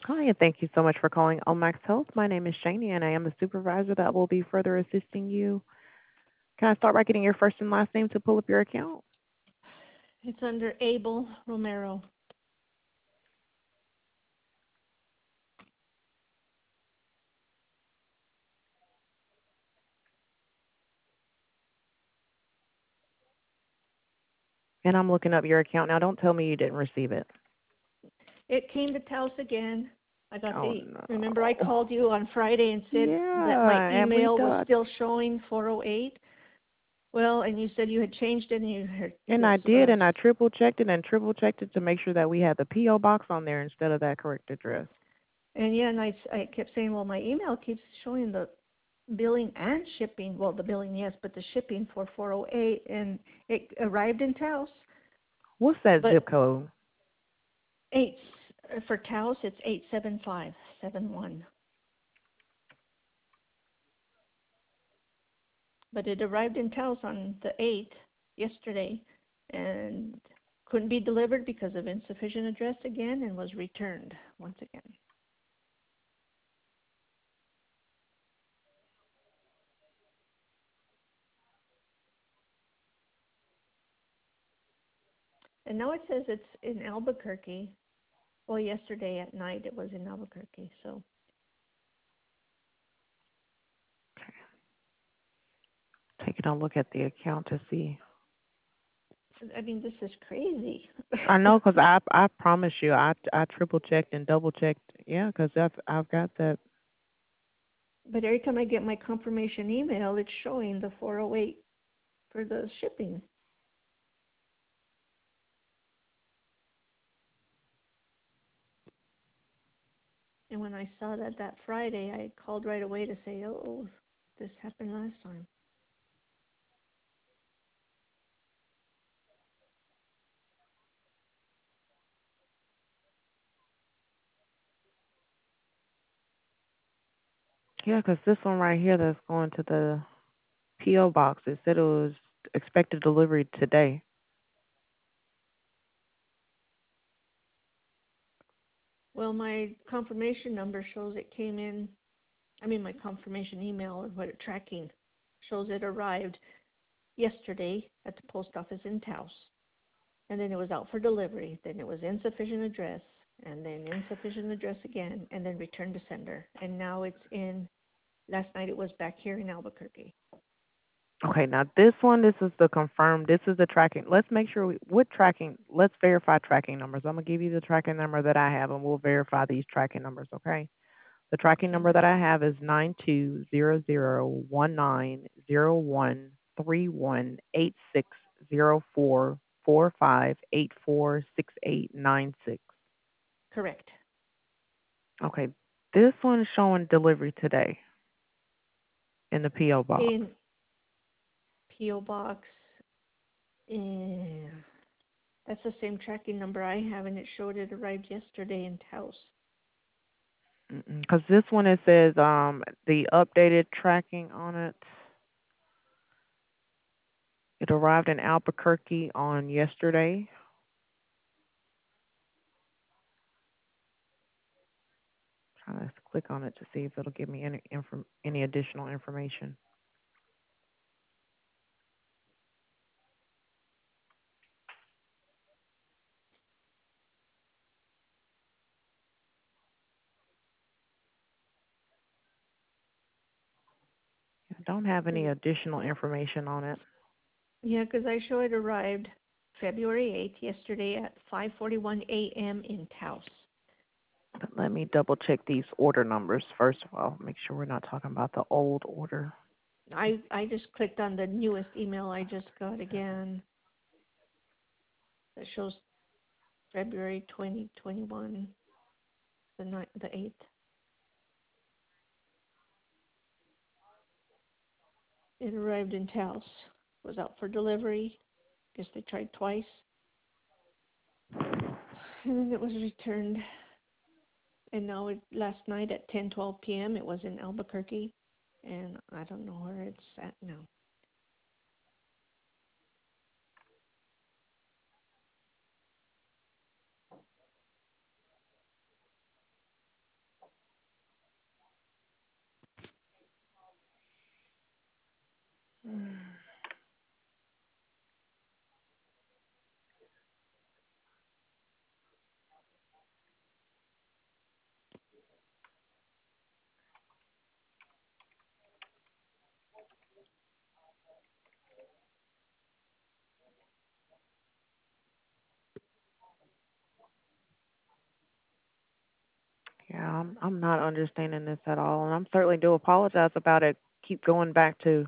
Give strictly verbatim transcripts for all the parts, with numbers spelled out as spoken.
Hi, and thank you so much for calling Omax Health. My name is Shani, and I am the supervisor that will be further assisting you. Can I start by getting your first and last name to pull up your account? It's under Abel Romero. And I'm looking up your account now. Don't tell me you didn't receive it. It came to Taos again. I got Oh the, remember I no. called you on Friday and said that my Yeah, and we email was thought, still showing four oh eight. Well, and you said you had changed it and you had, and yeah, I so then did, I, and I triple checked it and triple checked it to make sure that we had the P O box on there instead of that correct address. and yeah, and I, I kept saying, well, my email keeps showing the billing and shipping. Well, the billing, yes, but the shipping for four oh eight, and it arrived in Taos. What's that But zip code? eight, for Taos, it's eight seven five seven one. But it arrived in Taos on the eighth, yesterday, and couldn't be delivered because of insufficient address again and was returned once again. And now it says it's in Albuquerque. Well, yesterday at night it was in Albuquerque. So, Taking a look at the account to see. I mean, this is crazy. I know, cause I I promise you, I I triple checked and double checked. Yeah, cause I've I've got that. But every time I get my confirmation email, it's showing the four oh eight for the shipping. And when I saw that that Friday, I called right away to say, oh, this happened last time. Yeah, cause this one right here that's going to the P O box. It said it was expected delivery today. Well, my confirmation number shows it came in. I mean, my confirmation email or what tracking shows it arrived yesterday at the post office in Taos. And then it was out for delivery. Then it was insufficient address, and then insufficient address again, and then returned to sender. And now it's in, last night it was back here in Albuquerque. Okay, now this one, this is the confirmed. This is the tracking. Let's make sure we what tracking. Let's verify tracking numbers. I'm gonna give you the tracking number that I have, and we'll verify these tracking numbers. Okay. The tracking Okay. number that I have is nine two zero zero one nine zero one three one eight six zero four four five eight four six eight nine six. Correct. Okay, this one is showing delivery today in the P O box. In P O Box, yeah. That's the same tracking number I have, and it showed it arrived yesterday in Taos. Because this one it says um the updated tracking on it. It arrived in Albuquerque on yesterday. Trying to click on it to see if it'll give me any inform any additional information. I don't have any additional information on it. Yeah, because I show it arrived February eighth, yesterday at five forty-one a m in Taos. But let me double check these order numbers first of all. Make sure we're not talking about the old order. I, I just clicked on the newest email I just got again that shows February twenty twenty-one, the ninth, the eighth. It arrived in Taos, was out for delivery. Guess they tried twice. And then it was returned. And now it, last night at ten twelve p m it was in Albuquerque. And I don't know where it's at now. I'm I'm not understanding this at all, and I'm certainly do apologize about it. Keep going back to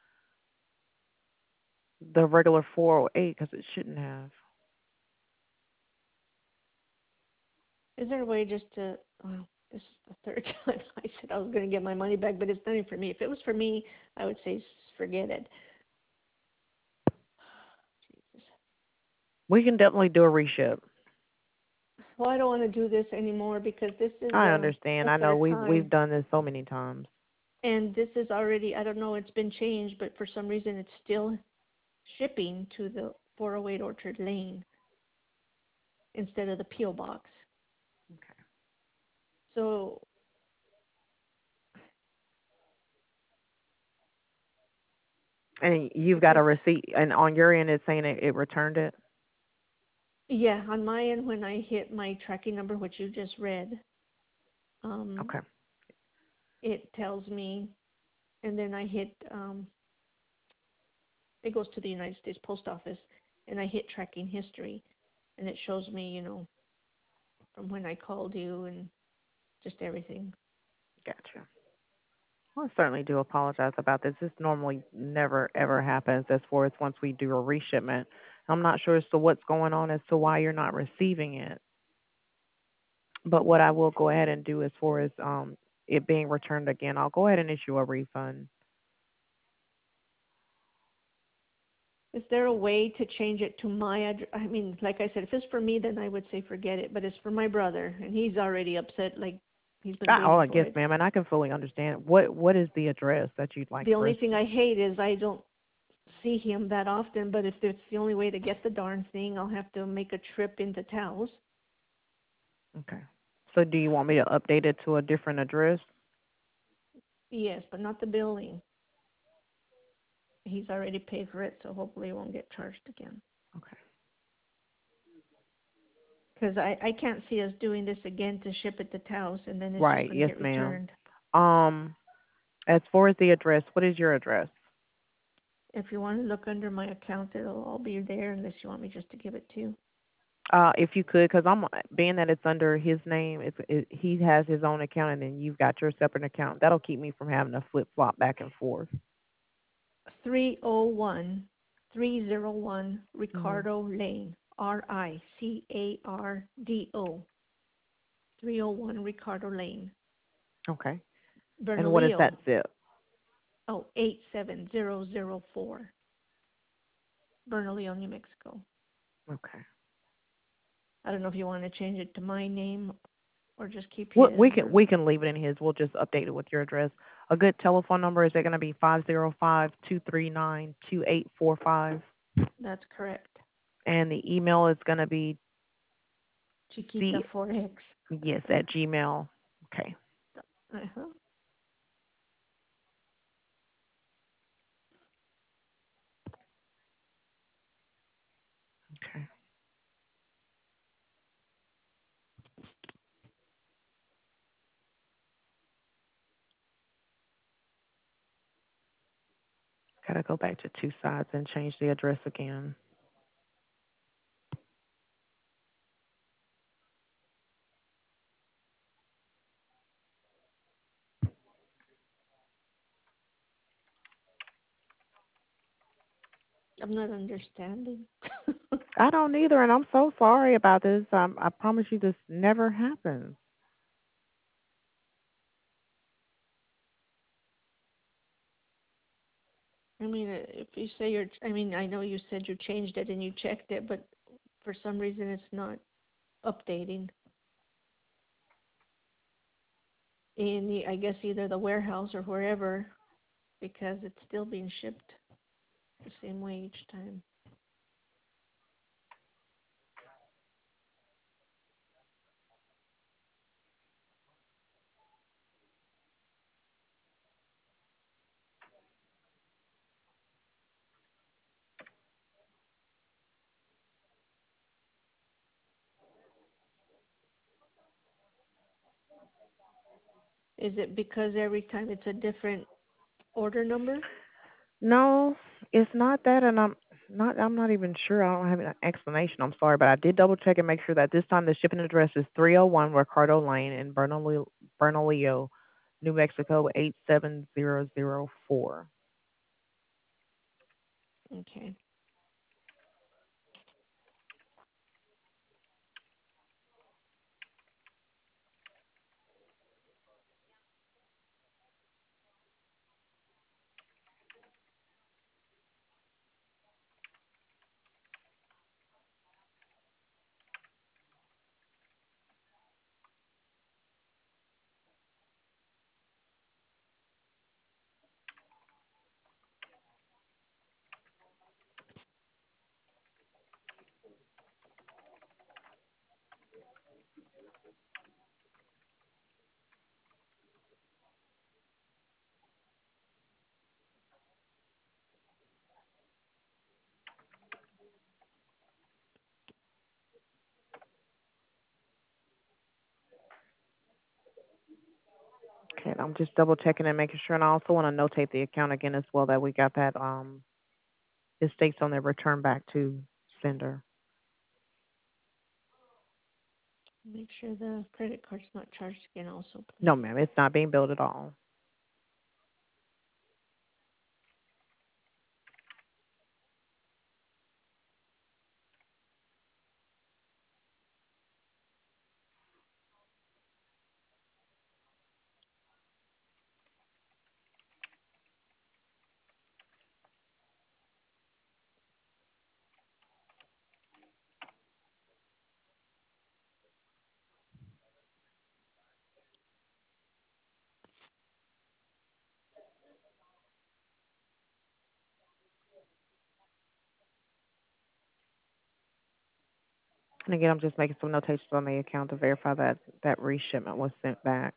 the regular four oh eight because it shouldn't have. Is there a way just to, well, this is the third time I said I was going to get my money back, but it's nothing for me. If it was for me, I would say forget it. Jesus. We can definitely do a reship. Well, I don't want to do this anymore because this is I uh, understand. the I know third we've we've time. done this so many times. And this is already, I don't know, it's been changed, but for some reason it's still shipping to the four oh eight Orchard Lane instead of the P O box. Okay. So, And you've got because, a receipt, and on your end, it's saying it, it returned it. yeah, on my end, when I hit my tracking number, which you just read, um, Okay. it tells me, and then I hit, um, it goes to the United States Post Office, and I hit tracking history, and it shows me, you know, from when I called you and just everything. Gotcha. Well, I certainly do apologize about this. This normally never ever happens as far as once we do a reshipment. I'm not sure as to what's going on as to why you're not receiving it. But what I will go ahead and do as far as um it being returned again, I'll go ahead and issue a refund. Is there a way to change it to my address? I mean, like I said, if it's for me, then I would say forget it. But it's for my brother, and he's already upset. Like he's been I, oh, waiting I for guess, it. ma'am, and I can fully understand. What what is the address that you'd like The for only us thing to? I hate is I don't see him that often. But if it's the only way to get the darn thing, I'll have to make a trip into Taos. Okay. So do you want me to update it to a different address? Yes, but not the billing. He's already paid for it, so hopefully he won't get charged again. Okay. Because I, I can't see us doing this again to ship it to Taos, and then it's just Right. going to Yes, get ma'am. returned. Um, as far as the address, what is your address? If you want to look under my account, it'll all be there unless you want me just to give it to you. Uh, if you could, because I'm being that it's under his name, it's it, he has his own account, and then you've got your separate account. That'll keep me from having to flip flop back and forth. three oh one, three oh one Mhm. Ricardo Lane, R I C A R D O, three oh one Ricardo Lane, Okay. And what is that Bernalillo, zip? oh, eight seven zero zero four, Bernalillo, New Mexico. Okay. I don't know if you want to change it to my name or just keep What we his can or we can leave it in his. We'll just update it with your address. A good telephone number is it going to be five zero five two three nine two eight four five, that's correct. and the email is going to be Chiquita c Forex. yes at gmail. Okay. Uh-huh. Okay. Got to go back to two sides and change the address again. I'm not understanding. I don't either, and I'm so sorry about this. Um, I promise you, this never happens. I mean, uh, if you say you're, I mean, I know you said you changed it and you checked it, but for some reason it's not updating in, the, I guess, either the warehouse or wherever, because it's still being shipped the same way each time. Is it because every time it's a different order number? No, it's not that, and I'm not. I'm not even sure. I don't have an explanation. I'm sorry, but I did double check and make sure that this time the shipping address is three oh one Ricardo Lane in Bernalillo, Bernalillo, New Mexico eight seven zero zero four. Okay. Okay, I'm just double checking and making sure, and I also want to notate the account again as well that we got that um it states on there return back to sender. Make sure the credit card's not charged again also, No, please. ma'am, it's not being billed at all. And again, I'm just making some notations on the account to verify that that reshipment was sent back.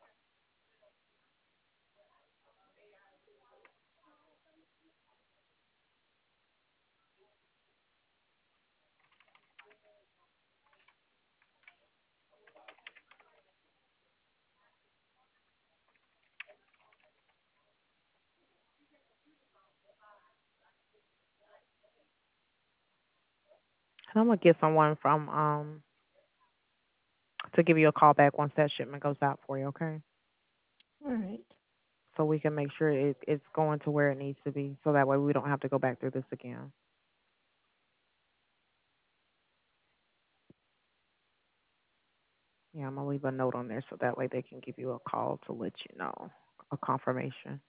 And I'm gonna get someone from um to give you a call back once that shipment goes out for you, okay? All right. So we can make sure it, it's going to where it needs to be, so that way we don't have to go back through this again. Yeah, I'm gonna leave a note on there so that way they can give you a call to let you know a confirmation.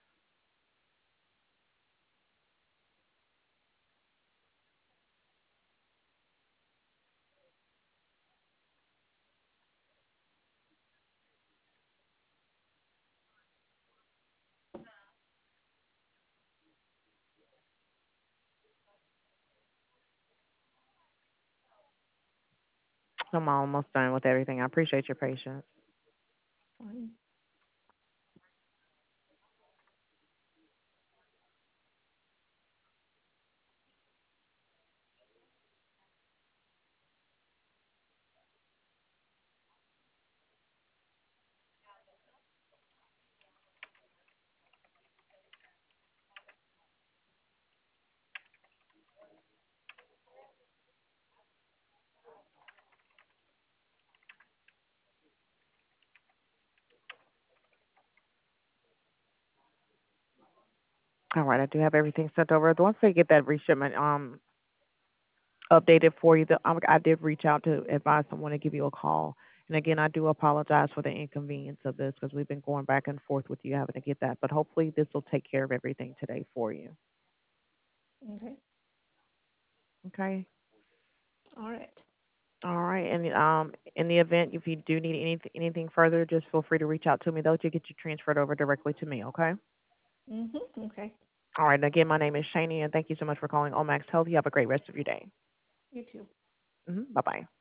I'm almost done with everything. I appreciate your patience. Fine. All right, I do have everything sent over. Once they get that reshipment um updated for you, the, I, I did reach out to advise someone to give you a call. And again, I do apologize for the inconvenience of this because we've been going back and forth with you having to get that. But hopefully, this will take care of everything today for you. Okay. Okay. All right. All right. And um, in the event if you do need anything anything further, just feel free to reach out to me. They'll get you transferred over directly to me. Okay. Mhm. Okay. All right. And again, my name is Shani, and thank you so much for calling Omax Health. You have a great rest of your day. You too. Hmm. Bye bye.